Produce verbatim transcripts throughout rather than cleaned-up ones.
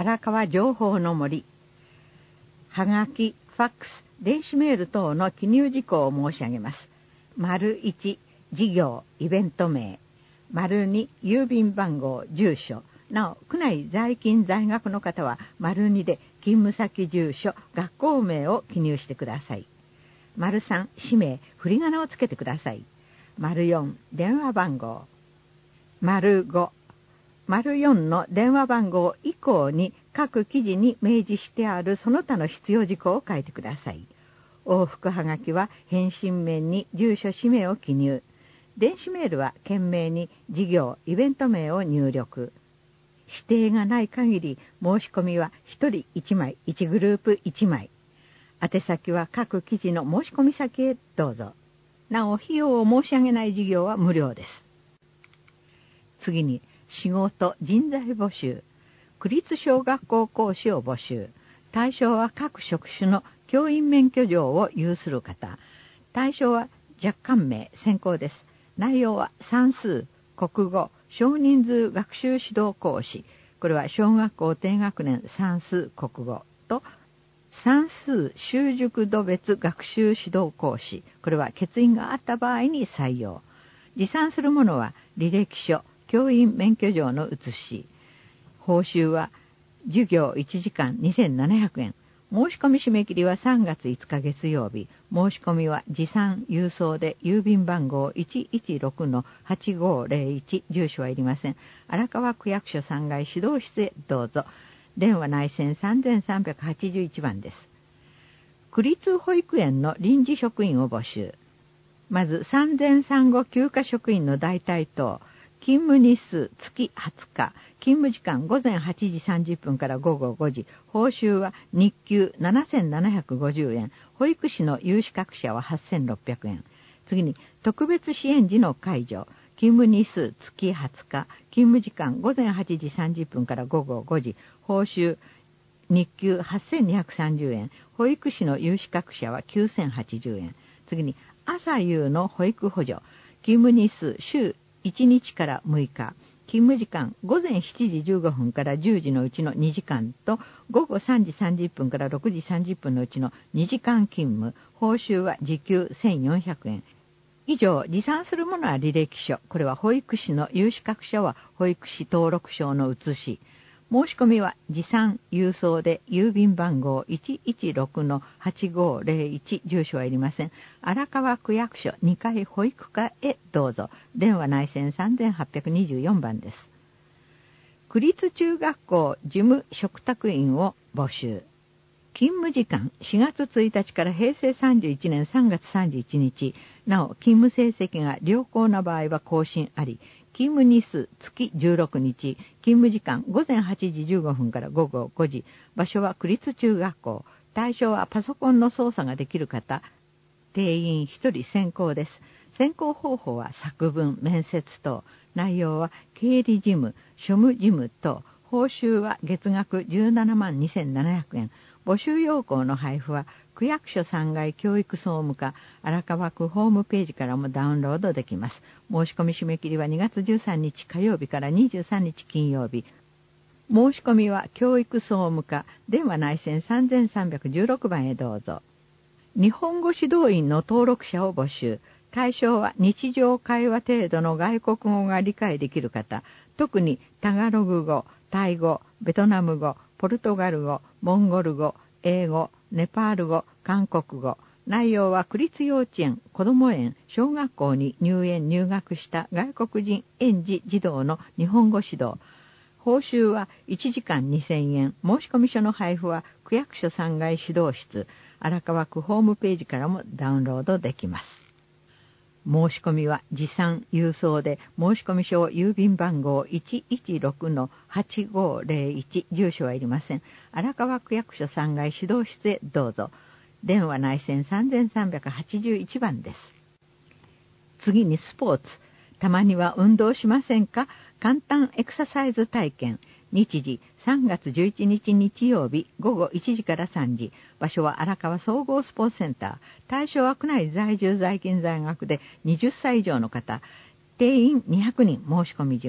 荒川情報の森。はがき、ファックス、電子メール等の記入事項を申し上げます。丸いち、事業、イベント名。丸に、郵便番号、住所。なお、区内在勤在学の方は、丸にで勤務先住所、学校名を記入してください。丸さん、氏名、振り仮名をつけてください。丸よん、電話番号。丸ご、丸よんの電話番号以降に各記事に明示してあるその他の必要事項を書いてください。往復はがきは返信面に住所氏名を記入。電子メールは件名に事業、イベント名を入力。指定がない限り申し込みはひとりいちまい、いちグループいちまい。宛先は各記事の申し込み先へどうぞ。なお、費用を申し上げない事業は無料です。次に、仕事、人材募集。区立小学校講師を募集。対象は各職種の教員免許状を有する方。対象は若干名、選考です。内容は算数、国語、少人数学習指導講師。これは小学校低学年算数、国語と、算数習熟度別学習指導講師。これは欠員があった場合に採用。持参するものは履歴書、教員免許状の写し。報酬は授業いちじかんにせんななひゃくえん。申し込み締め切りはさんがついつか月曜日。申し込みは持参郵送で郵便番号 いちいちろくのはちごーぜろいち。住所はいりません。荒川区役所さんがい指導室へどうぞ。電話内線さんさんはちいちばんです。区立保育園の臨時職員を募集。まず産前産後休暇職員の代替等。勤務日数月はつか。勤務時間午前はちじさんじゅっぷんから午後ごじ。報酬は日給ななせんななひゃくごじゅうえん。保育士の有資格者ははっせんろっぴゃくえん。次に特別支援時の介助。勤務日数月はつか。勤務時間午前はちじさんじゅっぷんから午後ごじ。報酬日給はっせんにひゃくさんじゅうえん。保育士の有資格者はきゅうせんはちじゅうえん。次に朝夕の保育補助。勤務日数週いちにちからむいか。勤務時間午前しちじじゅうごふんからじゅうじのうちのにじかんと午後さんじさんじゅっぷんからろくじさんじゅっぷんのうちのにじかん勤務。報酬は時給せんよんひゃくえん。以上、持参するものは履歴書。これは保育士の有資格者は保育士登録証の写し。申し込みは持参郵送で郵便番号 いちいちろくのはちごーぜろいち。住所はいりません。荒川区役所にかい保育課へどうぞ。電話内線さんはっぴゃくにじゅうよんばんです。区立中学校事務嘱託員を募集。勤務時間しがつついたちからへいせいさんじゅういちねんさんがつさんじゅういちにち。なお、勤務成績が良好な場合は更新あり。勤務日数月じゅうろくにち。勤務時間午前はちじじゅうごふんから午後ごじ。場所は区立中学校。対象はパソコンの操作ができる方。定員ひとり選考です。選考方法は作文、面接等。内容は経理事務、庶務事務等。報酬は月額じゅうななまんにせんななひゃくえん。募集要項の配布は区役所さんがい教育総務課荒川区ホームページからもダウンロードできます。申し込み締め切りはにがつじゅうさんにち火曜日からにじゅうさんにち金曜日。申し込みは教育総務課電話内線さんさんいちろくばんへどうぞ。日本語指導員の登録者を募集。対象は日常会話程度の外国語が理解できる方。特にタガログ語、タイ語、ベトナム語、ポルトガル語、モンゴル語、英語、ネパール語、韓国語。内容は区立幼稚園、子ども園、小学校に入園入学した外国人園児児童の日本語指導。報酬はいちじかんにせんえん。申込書の配布は区役所さんがい指導室、荒川区ホームページからもダウンロードできます。申し込みは持参郵送で申込書を郵便番号 いちいちろくのはちごーぜろいち。住所はいりません。荒川区役所さんがい指導室へどうぞ。電話内線さんさんはちいちばんです。次にスポーツ。たまには運動しませんか？簡単エクササイズ体験。日時さんがつじゅういちにち日曜日ごごいちじからさんじ。場所は荒川総合スポーツセンター。対象は区内在住在勤在学ではたち以上の方。定員にひゃくにん。申し込み順。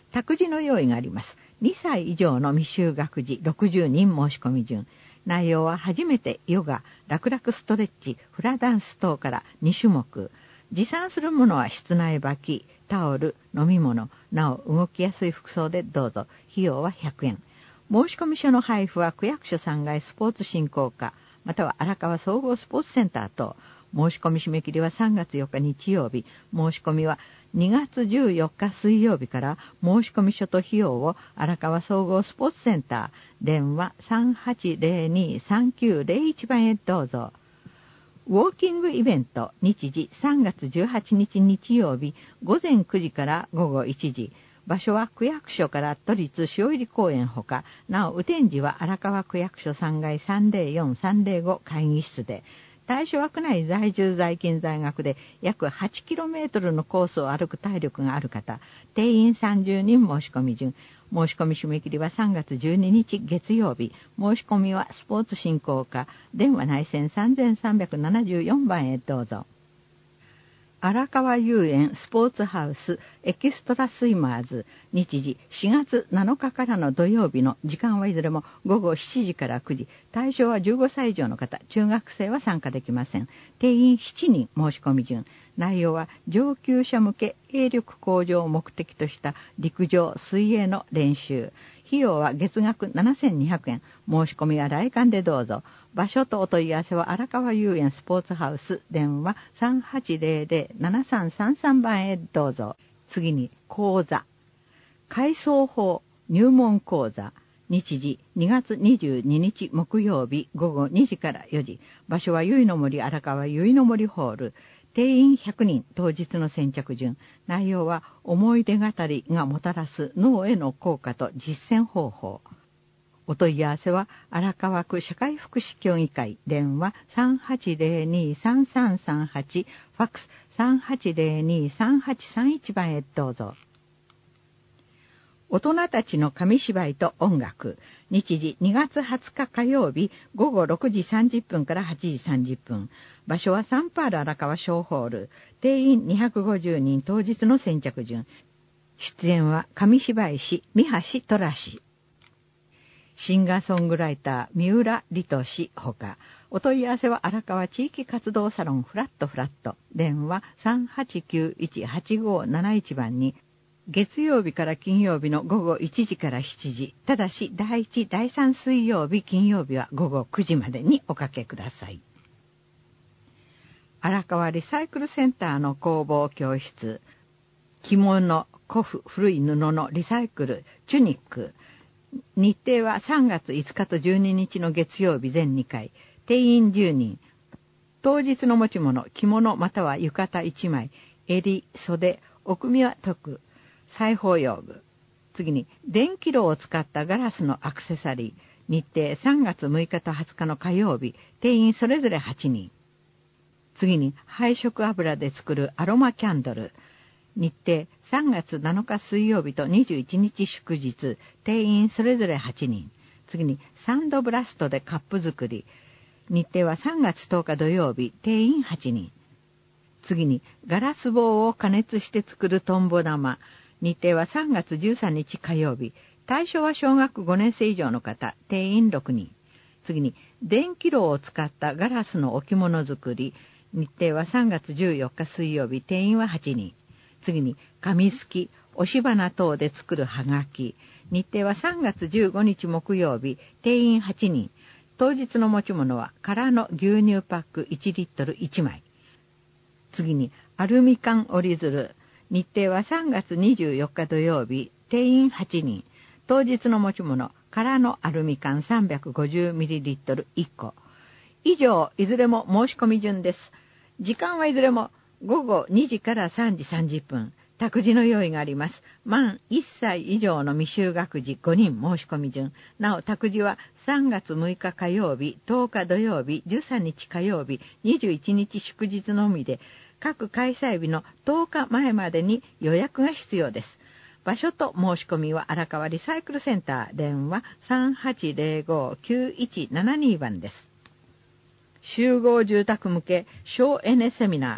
託児の用意があります。にさい以上の未就学児ろくじゅうにん申し込み順。内容は初めてヨガ、楽々ストレッチ、フラダンス等からにしゅもく。持参するものは室内履き、タオル、飲み物、なお動きやすい服装でどうぞ。費用はひゃくえん。申込書の配布は区役所さんがいスポーツ振興課、または荒川総合スポーツセンター等。申し込み締め切りはさんがつよっか日曜日。申し込みはにがつじゅうよっか水曜日から申込書と費用を荒川総合スポーツセンター、電話 さんはちぜろに さんきゅうぜろいち 番へどうぞ。ウォーキングイベント日時さんがつじゅうはちにち日曜日ごぜんくじからごごいちじ。場所は区役所から都立塩入公園ほか、なお雨天時は荒川区役所さんがいさんぜろよんさんぜろご会議室で、対象は区内在住在勤在学で約 はちキロメートル のコースを歩く体力がある方、定員さんじゅうにん申し込み順。申し込み締め切りはさんがつじゅうににち月曜日。申し込みはスポーツ振興課、電話内線さんさんななよんばんへどうぞ。荒川遊園スポーツハウスエキストラスイマーズ日時しがつなのかからの土曜日の時間はいずれもごごしちじからくじ。対象はじゅうごさい以上の方、中学生は参加できません。定員しちにん申し込み順。内容は上級者向け泳力向上を目的とした陸上水泳の練習。費用は月額ななせんにひゃくえん。申し込みは来館でどうぞ。場所とお問い合わせは荒川遊園スポーツハウス、電話 さんはちぜろぜろ ななさんさんさん 番へどうぞ。次に講座。改装法入門講座。日時にがつにじゅうににち木曜日ごごにじからよじ。場所はゆいの森荒川ゆいの森ホール。定員ひゃくにん、当日の先着順。内容は思い出語りがもたらす脳への効果と実践方法。お問い合わせは荒川区社会福祉協議会、電話 さんはちぜろに さんさんさんはち、ファックス さんはちぜろに さんはちさんいち 番へどうぞ。大人たちの紙芝居と音楽。日時にがつはつか火曜日ごごろくじさんじゅっぷんからはちじさんじゅっぷん。場所はサンパール荒川小ホール。定員にひゃくごじゅうにん、当日の先着順。出演は紙芝居師三橋虎氏。シンガーソングライター三浦理人氏ほか。お問い合わせは荒川地域活動サロンフラットフラット。電話 さんはちきゅういち はちごなないち 番に。月曜日から金曜日のごごいちじからしちじ。ただしだいいち、だいさん水曜日、金曜日はごごくじまでにおかけください。荒川リサイクルセンターの工房教室。着物、古布、古い布のリサイクル、チュニック。日程はさんがついつかとじゅうににちの月曜日全にかい。定員じゅうにん。当日の持ち物、着物または浴衣いちまい。襟、袖、奥身は解く。裁縫用具。次に電気炉を使ったガラスのアクセサリー。日程さんがつむいかとはつかの火曜日。定員それぞれはちにん。次に配色油で作るアロマキャンドル。日程さんがつなのか水曜日とにじゅういちにち祝日。定員それぞれはちにん。次にサンドブラストでカップ作り。日程はさんがつとおか土曜日。定員はちにん。次にガラス棒を加熱して作るトンボ玉。日程はさんがつじゅうさんにち火曜日。対象は小学ごねんせい以上の方。定員ろくにん。次に電気炉を使ったガラスの置物作り。日程はさんがつじゅうよっか水曜日。定員ははちにん。次に紙すき、押し花等で作るはがき。日程はさんがつじゅうごにち木曜日。定員はちにん。当日の持ち物は空の牛乳パックいちリットルいちまい。次にアルミ缶折り鶴。日程はさんがつにじゅうよっか土曜日。定員はちにん。当日の持ち物、空のアルミ缶 さんびゃくごじゅうミリリットルいっこ。以上、いずれも申し込み順です。時間はいずれもごごにじからさんじさんじゅっぷん。託児の用意があります。満いっさい以上の未就学児ごにん申し込み順。なお、託児はさんがつむいか火曜日、とおか土曜日、じゅうさんにち火曜日、にじゅういちにち祝日のみで、各開催日のとおかまえまでに予約が必要です。場所と申し込みは荒川リサイクルセンター、電話 さんはちぜろご きゅういちななに 番です。集合住宅向け省エネセミナー。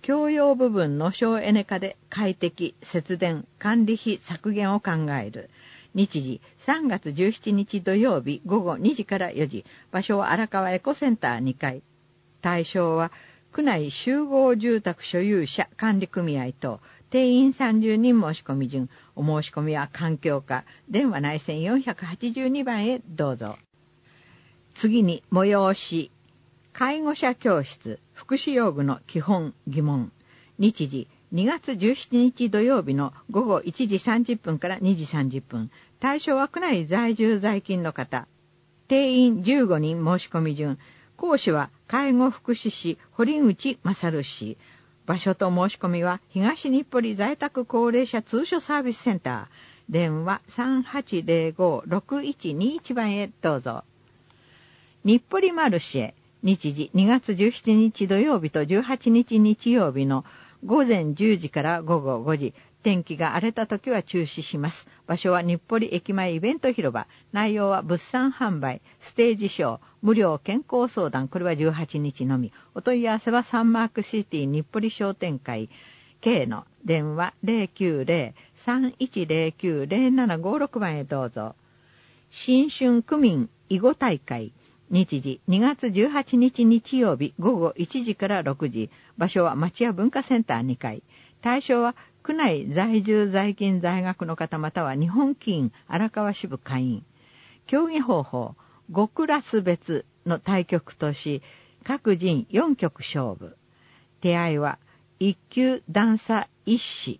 共用部分の省エネ化で快適、節電、管理費削減を考える。日時さんがつじゅうしちにち土曜日ごごにじからよじ。場所は荒川エコセンターにかい。対象は区内集合住宅所有者管理組合と定員さんじゅうにん申し込み順。お申し込みは環境課電話内線よんひゃくはちじゅうにばんへどうぞ。次に催し介護者教室福祉用具の基本疑問。日時にがつじゅうしちにち土曜日のごごいちじさんじゅっぷんからにじさんじゅっぷん。対象は区内在住在勤の方。定員じゅうごにん申し込み順。講師は介護福祉士堀口勝氏。場所と申し込みは東日暮里在宅高齢者通所サービスセンター。電話 さんはちゼロごろくいちにいち 番へどうぞ。日暮里マルシェ。日時にがつじゅうしちにち土曜日とじゅうはちにち日曜日のごぜんじゅうじからごごごじ。天気が荒れた時は中止します。場所は日暮里駅前イベント広場。内容は物産販売、ステージショー、無料健康相談。これはじゅうはちにちのみ。お問い合わせはサンマークシティ日暮里商店会 K の電話 ゼロきゅうゼロ さんいちゼロきゅう ゼロななごろく 番へどうぞ。新春区民囲碁大会。日時にがつじゅうはちにち日曜日ごごいちじからろくじ。場所は町屋文化センターにかい。対象は区内在住在勤在学の方または日本棋院荒川支部会員。競技方法ごクラス別の対局とし各陣よんきょく勝負。手合いはいっきゅう段差いち子。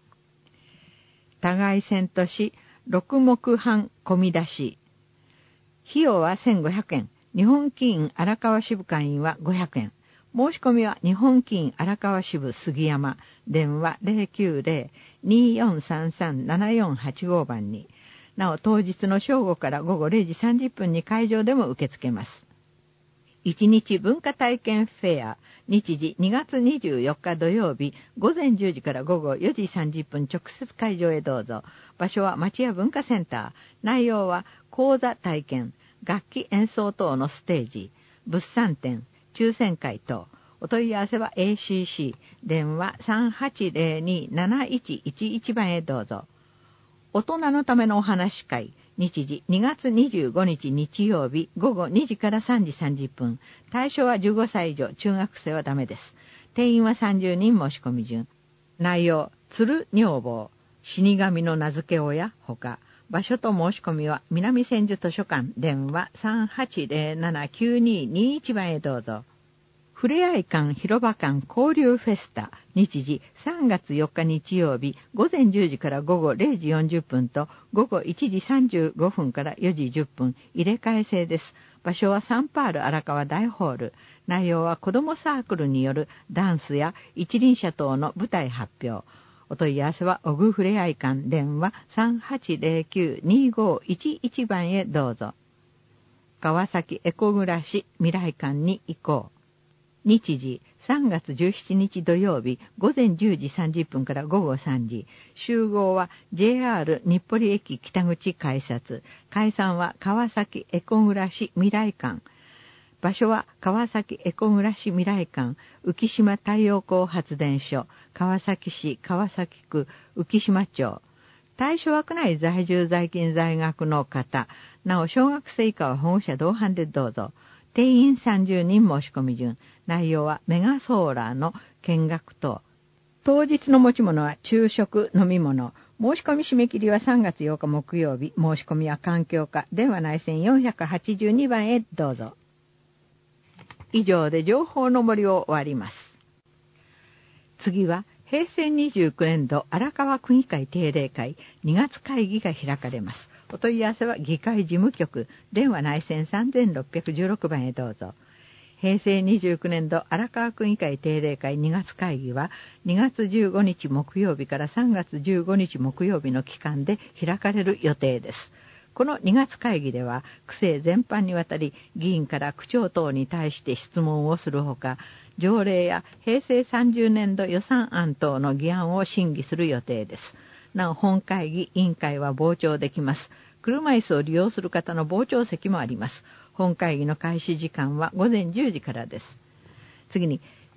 互い戦としろくもく半込み出し。費用はせんごひゃくえん。日本棋院荒川支部会員はごひゃくえん。申し込みは日本棋院荒川支部杉山。電話 ゼロきゅうゼロ によんさんさん ななよんはちご 番に。なお当日の正午からごごれいじさんじゅっぷんに会場でも受け付けます。いちにち文化体験フェア。日時にがつにじゅうよっか土曜日ごぜんじゅうじからごごよじさんじゅっぷん直接会場へどうぞ。場所は町屋文化センター。内容は講座体験、楽器演奏等のステージ、物産展、抽選会等。お問い合わせは エーシーシー 電話 さんはちゼロに なないちいちいち 番へどうぞ。大人のためのお話し会。日時にがつにじゅうごにち日曜日ごごにじからさんじさんじゅっぷん。対象はじゅうごさい以上、中学生はダメです。定員はさんじゅうにん申し込み順。内容、鶴女房、死神の名付け親ほか。場所と申し込みは南千住図書館。電話 さんはちゼロななきゅうににいち 番へどうぞ。ふれあい館広場館交流フェスタ。日時さんがつよっか日曜日ごぜんじゅうじからごごれいじよんじゅっぷんとごごいちじさんじゅうごふんからよじじゅっぷん。入れ替え制です。場所はサンパール荒川大ホール。内容は子どもサークルによるダンスや一輪車等の舞台発表。お問い合わせはオグふれあい館。電話 さんはちゼロきゅう にごいちいち 番へどうぞ。川崎エコ暮らし未来館に行こう。日時さんがつじゅうしちにち土曜日ごぜんじゅうじさんじゅっぷんからごごさんじ。集合は ジェイアール 日暮里駅北口改札。解散は川崎エコ暮らし未来館。場所は川崎エコ暮らし未来館浮島太陽光発電所川崎市川崎区浮島町。対象は区内在住在勤在学の方。なお小学生以下は保護者同伴でどうぞ。定員さんじゅうにん申し込み順。内容はメガソーラーの見学等。当日の持ち物は昼食飲み物。申し込み締め切りはさんがつようか木曜日。申し込みは環境課電話内線よんひゃくはちじゅうにばんへどうぞ。以上で情報の森を終わります。次はへいせいにじゅうきゅうねん度荒川区議会定例会にがつ会議が開かれます。お問い合わせは議会事務局電話内線さんぜんろっぴゃくじゅうろくばんへどうぞ。へいせいにじゅうきゅうねん度荒川区議会定例会にがつ会議はにがつじゅうごにち木曜日からさんがつじゅうごにち木曜日の期間で開かれる予定です。このにがつ会議では区政全般にわたり議員から区長等に対して質問をするほか、条例やへいせいさんじゅうねん度予算案等の議案を審議する予定です。なお本会議委員会は傍聴できます。車椅子を利用する方の傍聴席もあります。本会議の開始時間はごぜんじゅうじからです。次に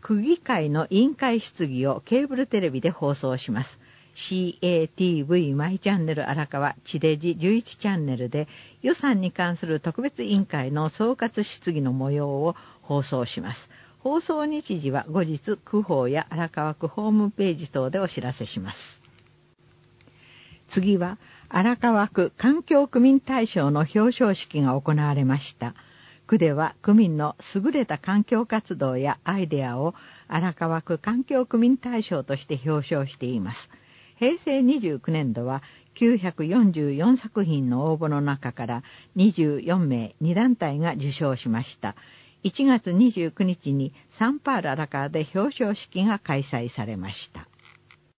区議会の委員会質疑をケーブルテレビで放送します。シーエーティーブイ マイチャンネル荒川地デジじゅういちチャンネルで予算に関する特別委員会の総括質疑の模様を放送します。放送日時は後日区報や荒川区ホームページ等でお知らせします。次は荒川区環境区民大賞の表彰式が行われました。区では区民の優れた環境活動やアイデアを荒川区環境区民大賞として表彰しています。へいせいにじゅうきゅうねんどはきゅうひゃくよんじゅうよんさくひんの応募の中からにじゅうよんめいにだんたいが受賞しました。いちがつにじゅうくにちにサンパウロ荒川で表彰式が開催されました。